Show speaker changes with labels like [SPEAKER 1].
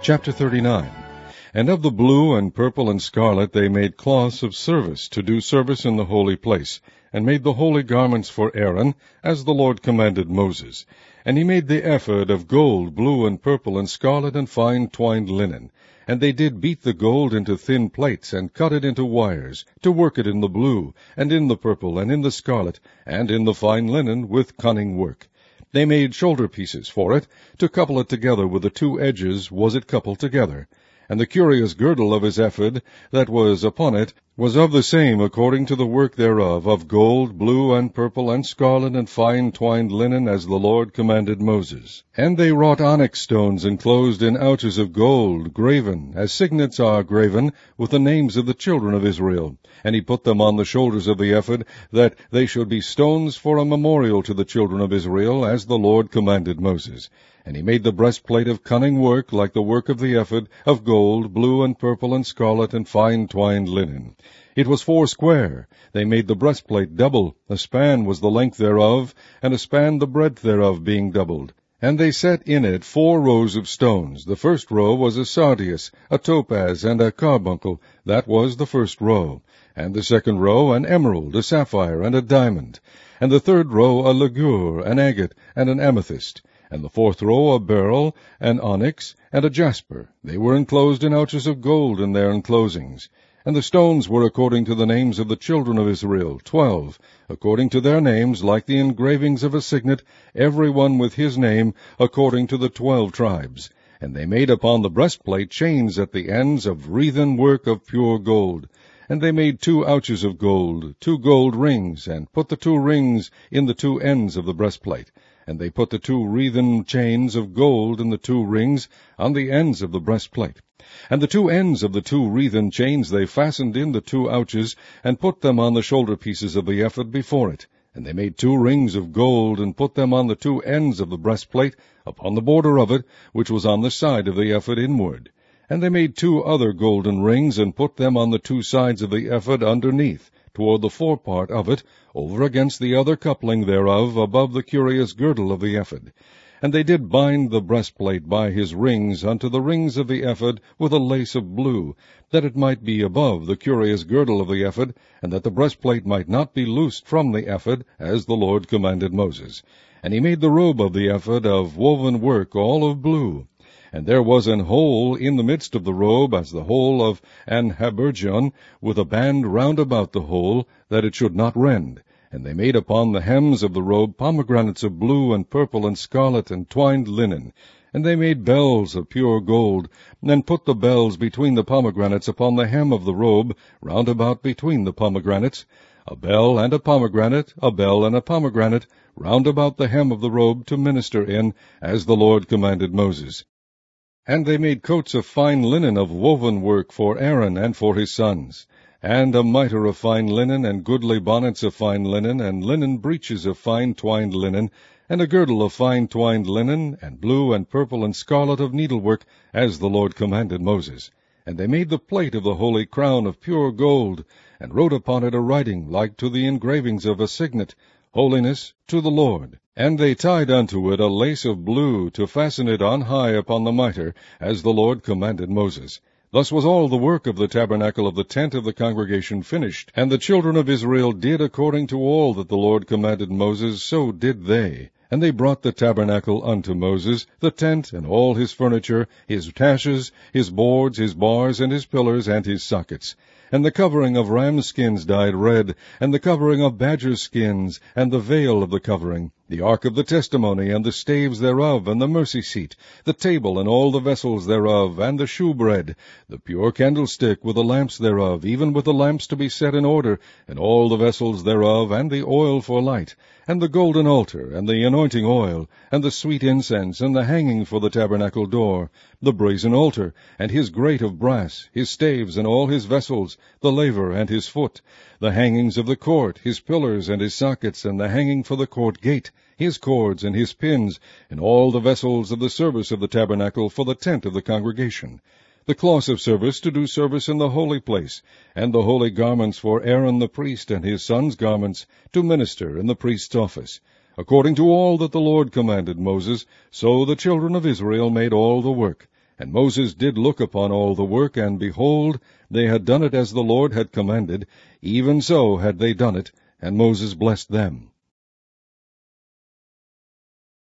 [SPEAKER 1] Chapter 39. And of the blue and purple and scarlet they made cloths of service, to do service in the holy place, and made the holy garments for Aaron, as the Lord commanded Moses. And he made the ephod of gold, blue and purple and scarlet and fine twined linen. And they did beat the gold into thin plates, and cut it into wires, to work it in the blue, and in the purple, and in the scarlet, and in the fine linen, with cunning work. They made shoulder pieces for it, to couple it together with the two edges was it coupled together. And the curious girdle of his ephod that was upon it was of the same according to the work thereof, of gold, blue, and purple, and scarlet, and fine twined linen, as the Lord commanded Moses. And they wrought onyx stones enclosed in ouches of gold, graven, as signets are graven, with the names of the children of Israel. And he put them on the shoulders of the ephod, that they should be stones for a memorial to the children of Israel, as the Lord commanded Moses. And he made the breastplate of cunning work, like the work of the ephod, of gold, blue, and purple, and scarlet, and fine twined linen. It was foursquare. They made the breastplate double. A span was the length thereof, and a span the breadth thereof, being doubled. And they set in it 4 rows of stones. The first row was a sardius, a topaz, and a carbuncle. That was the first row. And the second row an emerald, a sapphire, and a diamond. And the third row a ligure, an agate, and an amethyst. And the fourth row a beryl, an onyx, and a jasper. They were enclosed in ouches of gold in their enclosings. And the stones were according to the names of the children of Israel, 12, according to their names, like the engravings of a signet, every one with his name, according to the 12 tribes. And they made upon the breastplate chains at the ends of wreathen work of pure gold. And they made 2 ouches of gold, 2 gold rings, and put the 2 rings in the 2 ends of the breastplate. And they put the 2 wreathen chains of gold in the 2 rings on the ends of the breastplate. And the 2 ends of the 2 wreathen chains they fastened in the 2 ouches, and put them on the shoulder pieces of the ephod before it. And they made 2 rings of gold, and put them on the 2 ends of the breastplate, upon the border of it, which was on the side of the ephod inward. And they made 2 other golden rings, and put them on the 2 sides of the ephod underneath, toward the forepart of it, over against the other coupling thereof, above the curious girdle of the ephod. And they did bind the breastplate by his rings unto the rings of the ephod with a lace of blue, that it might be above the curious girdle of the ephod, and that the breastplate might not be loosed from the ephod, as the Lord commanded Moses. And he made the robe of the ephod of woven work, all of blue. And there was an hole in the midst of the robe, as the hole of an habergeon, with a band round about the hole, that it should not rend. And they made upon the hems of the robe pomegranates of blue and purple and scarlet and twined linen. And they made bells of pure gold, and put the bells between the pomegranates upon the hem of the robe, round about between the pomegranates, a bell and a pomegranate, a bell and a pomegranate, round about the hem of the robe, to minister in, as the Lord commanded Moses. And they made coats of fine linen of woven work for Aaron and for his sons, and a mitre of fine linen, and goodly bonnets of fine linen, and linen breeches of fine twined linen, and a girdle of fine twined linen, and blue and purple and scarlet of needlework, as the Lord commanded Moses. And they made the plate of the holy crown of pure gold, and wrote upon it a writing like to the engravings of a signet, Holiness to the Lord. And they tied unto it a lace of blue, to fasten it on high upon the mitre, as the Lord commanded Moses. Thus was all the work of the tabernacle of the tent of the congregation finished. And the children of Israel did according to all that the Lord commanded Moses, so did they. And they brought the tabernacle unto Moses, the tent, and all his furniture, his taches, his boards, his bars, and his pillars, and his sockets. And the covering of ram skins dyed red, and the covering of badger skins, and the veil of the covering, the ark of the testimony, and the staves thereof, and the mercy seat, the table, and all the vessels thereof, and the shewbread, the pure candlestick with the lamps thereof, even with the lamps to be set in order, and all the vessels thereof, and the oil for light, and the golden altar, and the anointing oil, and the sweet incense, and the hanging for the tabernacle door, the brazen altar, and his grate of brass, his staves, and all his vessels, the laver and his foot, the hangings of the court, his pillars and his sockets, and the hanging for the court gate, his cords and his pins, and all the vessels of the service of the tabernacle for the tent of the congregation, the cloths of service to do service in the holy place, and the holy garments for Aaron the priest and his sons' garments to minister in the priest's office. According to all that the Lord commanded Moses, so the children of Israel made all the work. And Moses did look upon all the work, and behold, they had done it as the Lord had commanded, even so had they done it, and Moses blessed them.